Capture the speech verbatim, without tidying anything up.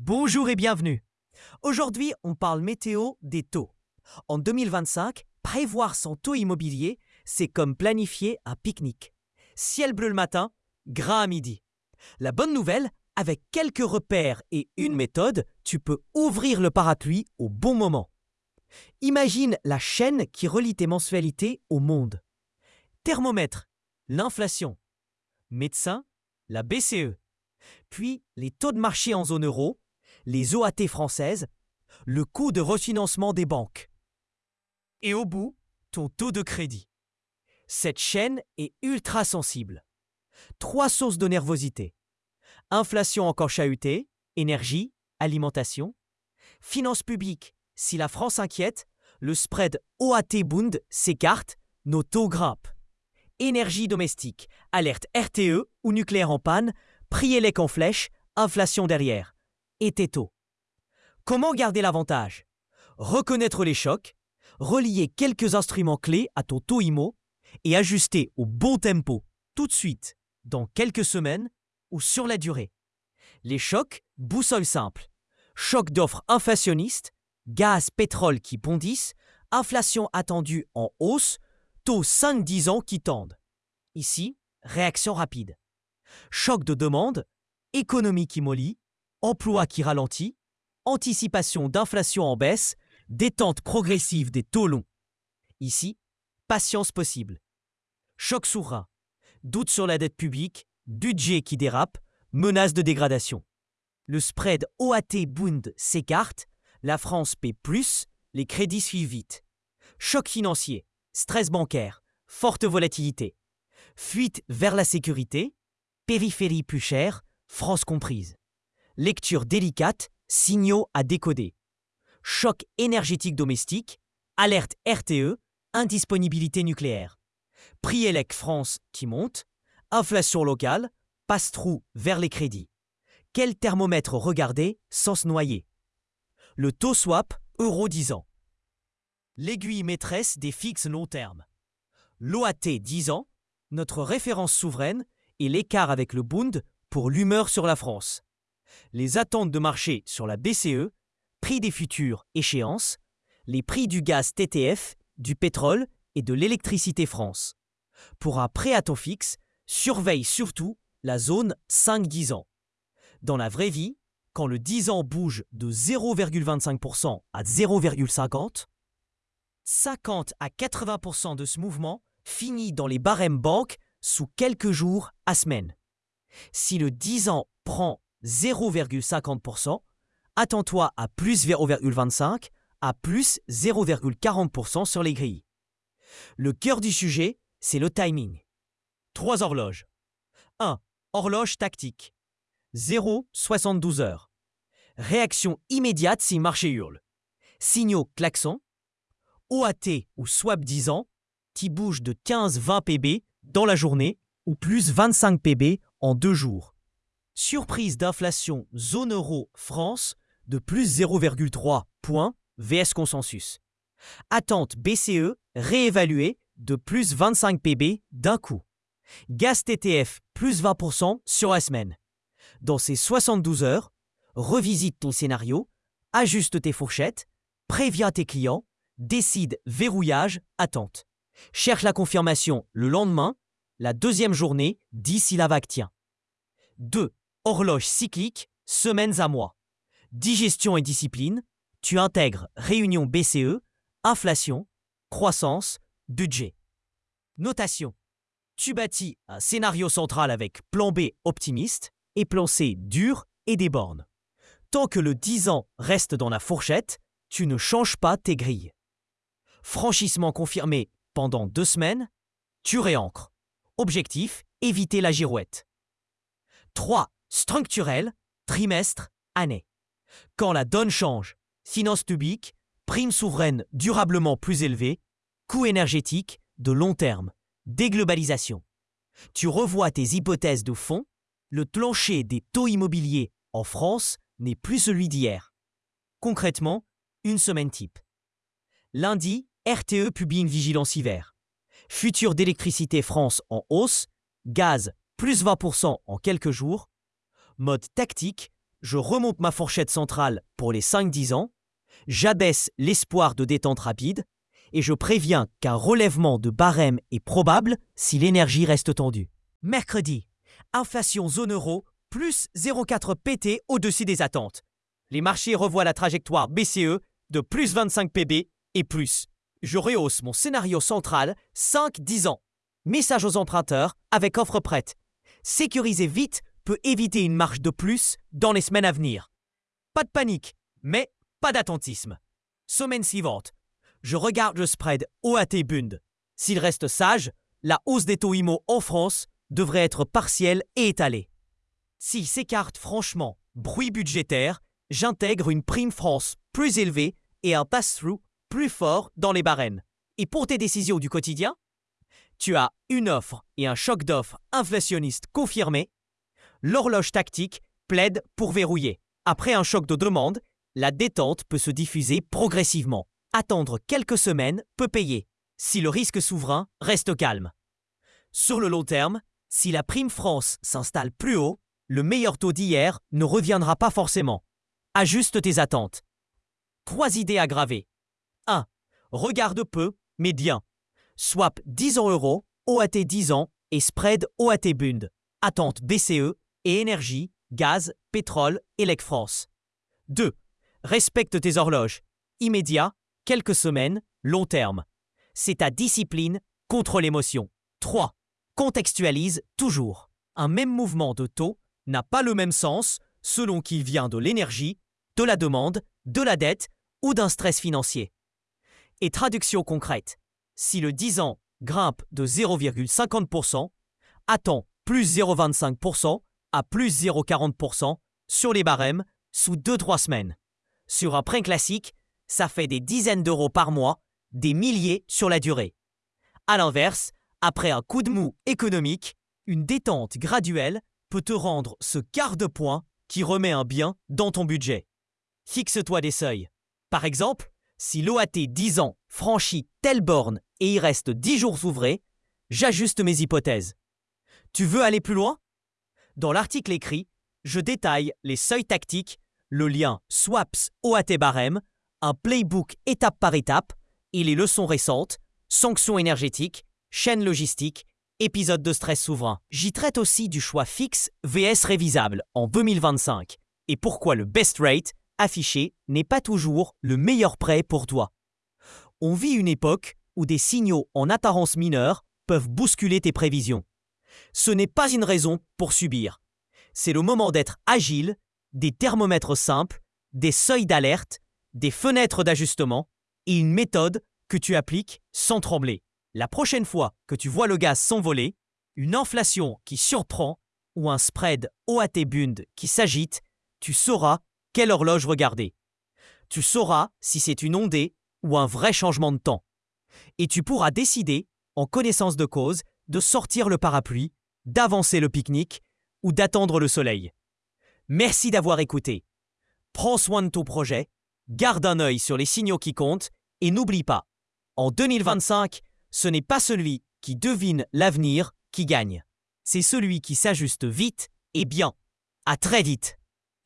Bonjour et bienvenue. Aujourd'hui, on parle météo des taux. En deux mille vingt-cinq, prévoir son taux immobilier, c'est comme planifier un pique-nique. Ciel bleu le matin, grain à midi. La bonne nouvelle, avec quelques repères et une méthode, tu peux ouvrir le parapluie au bon moment. Imagine la chaîne qui relie tes mensualités au monde. Thermomètre, l'inflation. Médecin, la B C E. Puis les taux de marché en zone euro, les O A T françaises, le coût de refinancement des banques. Et au bout, ton taux de crédit. Cette chaîne est ultra sensible. Trois sources de nervosité. Inflation encore chahutée, énergie, alimentation. Finances publiques, si la France inquiète, le spread O A T-Bund s'écarte, nos taux grimpent. Énergie domestique, alerte R T E ou nucléaire en panne, prix élec en flèche, inflation derrière. Et tes taux. Comment garder l'avantage? Reconnaître les chocs, relier quelques instruments clés à ton taux IMO et ajuster au bon tempo, tout de suite, dans quelques semaines ou sur la durée. Les chocs, boussole simple. Choc d'offres inflationnistes, gaz, pétrole qui bondissent, inflation attendue en hausse, taux cinq dix ans qui tendent. Ici, réaction rapide. Choc de demande, économie qui mollit, emploi qui ralentit, anticipation d'inflation en baisse, détente progressive des taux longs. Ici, patience possible. Choc souverain, doute sur la dette publique, budget qui dérape, menace de dégradation. Le spread O A T-Bund s'écarte, la France paie plus, les crédits suivent vite. Choc financier, stress bancaire, forte volatilité. Fuite vers la sécurité, périphérie plus chère, France comprise. Lecture délicate, signaux à décoder. Choc énergétique domestique, alerte R T E, indisponibilité nucléaire. Prix élec France qui monte, inflation locale, passe-trou vers les crédits. Quel thermomètre regarder sans se noyer? Le taux swap euro dix ans. L'aiguille maîtresse des fixes long terme. L'O A T dix ans, notre référence souveraine et l'écart avec le Bund pour l'humeur sur la France. Les attentes de marché sur la B C E, prix des futures échéances, les prix du gaz T T F, du pétrole et de l'électricité France. Pour un prêt à taux fixe, surveille surtout la zone cinq dix ans. Dans la vraie vie, quand le dix ans bouge de zéro virgule vingt-cinq pour cent à zéro virgule cinquante, cinquante à quatre-vingts pour cent de ce mouvement finit dans les barèmes banques sous quelques jours à semaine. Si le dix ans prend zéro virgule cinquante pour cent, attends-toi à plus zéro virgule vingt-cinq, à plus zéro virgule quarante pour cent sur les grilles. Le cœur du sujet, c'est le timing. Trois horloges. un. Horloge tactique. zéro virgule soixante-douze heures. Réaction immédiate si marché hurle. Signaux klaxon. O A T ou swap dix ans, qui bouge de quinze à vingt P B dans la journée ou plus vingt-cinq P B en deux jours. Surprise d'inflation zone euro France de plus zéro virgule trois points V S consensus. Attente B C E réévaluée de plus vingt-cinq P B d'un coup. Gaz T T F plus vingt pour cent sur la semaine. Dans ces soixante-douze heures, revisite ton scénario, ajuste tes fourchettes, préviens tes clients, décide verrouillage, attente. Cherche la confirmation le lendemain, la deuxième journée, d'ici la vague tient. deux. Horloge cyclique, semaines à mois. Digestion et discipline, tu intègres réunion B C E, inflation, croissance, budget. Notation. Tu bâtis un scénario central avec plan B optimiste et plan C dur et des bornes. Tant que le dix ans reste dans la fourchette, tu ne changes pas tes grilles. Franchissement confirmé pendant deux semaines, tu réancres. Objectif, éviter la girouette. trois. Structurel, trimestre, année. Quand la donne change, finances publiques, prime souveraine durablement plus élevée, coût énergétique de long terme, déglobalisation. Tu revois tes hypothèses de fond, le plancher des taux immobiliers en France n'est plus celui d'hier. Concrètement, une semaine type. Lundi, R T E publie une vigilance hiver. Futur d'électricité France en hausse, gaz plus vingt pour cent en quelques jours. Mode tactique, je remonte ma fourchette centrale pour les cinq dix ans, j'abaisse l'espoir de détente rapide et je préviens qu'un relèvement de barème est probable si l'énergie reste tendue. Mercredi, inflation zone euro, plus zéro virgule quatre P T au-dessus des attentes. Les marchés revoient la trajectoire B C E de plus vingt-cinq P B et plus. Je rehausse mon scénario central cinq dix ans. Message aux emprunteurs avec offre prête. Sécuriser vite peut éviter une marge de plus dans les semaines à venir. Pas de panique, mais pas d'attentisme. Semaine suivante, je regarde le spread O A T Bund. S'il reste sage, la hausse des taux I M O en France devrait être partielle et étalée. S'il s'écarte franchement, bruit budgétaire, j'intègre une prime France plus élevée et un pass-through plus fort dans les barèmes. Et pour tes décisions du quotidien, tu as une offre et un choc d'offres inflationniste confirmé. L'horloge tactique plaide pour verrouiller. Après un choc de demande, la détente peut se diffuser progressivement. Attendre quelques semaines peut payer, si le risque souverain reste calme. Sur le long terme, si la prime France s'installe plus haut, le meilleur taux d'hier ne reviendra pas forcément. Ajuste tes attentes. Trois idées à graver. un. Regarde peu, mais bien. Swap dix ans euros, O A T dix ans et spread O A T Bund. Attente B C E et énergie, gaz, pétrole, Elec France. deux. Respecte tes horloges. Immédiat, quelques semaines, long terme. C'est ta discipline contre l'émotion. trois. Contextualise toujours. Un même mouvement de taux n'a pas le même sens selon qu'il vient de l'énergie, de la demande, de la dette ou d'un stress financier. Et traduction concrète. Si le dix ans grimpe de zéro virgule cinquante pour cent, attends plus zéro virgule vingt-cinq pour cent à plus zéro virgule quarante pour cent sur les barèmes sous deux à trois semaines. Sur un prêt classique, ça fait des dizaines d'euros par mois, des milliers sur la durée. A l'inverse, après un coup de mou économique, une détente graduelle peut te rendre ce quart de point qui remet un bien dans ton budget. Fixe-toi des seuils. Par exemple, si l'O A T dix ans franchit telle borne et il reste dix jours ouvrés, j'ajuste mes hypothèses. Tu veux aller plus loin? Dans l'article écrit, je détaille les seuils tactiques, le lien Swaps O A T barème, un playbook étape par étape et les leçons récentes, sanctions énergétiques, chaîne logistique, épisode de stress souverain. J'y traite aussi du choix fixe vs révisable en deux mille vingt-cinq et pourquoi le best rate affiché n'est pas toujours le meilleur prêt pour toi. On vit une époque où des signaux en apparence mineurs peuvent bousculer tes prévisions. Ce n'est pas une raison pour subir. C'est le moment d'être agile, des thermomètres simples, des seuils d'alerte, des fenêtres d'ajustement et une méthode que tu appliques sans trembler. La prochaine fois que tu vois le gaz s'envoler, une inflation qui surprend ou un spread O A T Bund qui s'agite, tu sauras quelle horloge regarder. Tu sauras si c'est une ondée ou un vrai changement de temps. Et tu pourras décider, en connaissance de cause, de sortir le parapluie, d'avancer le pique-nique ou d'attendre le soleil. Merci d'avoir écouté. Prends soin de ton projet, garde un œil sur les signaux qui comptent et n'oublie pas, en deux mille vingt-cinq, ce n'est pas celui qui devine l'avenir qui gagne. C'est celui qui s'ajuste vite et bien. À très vite.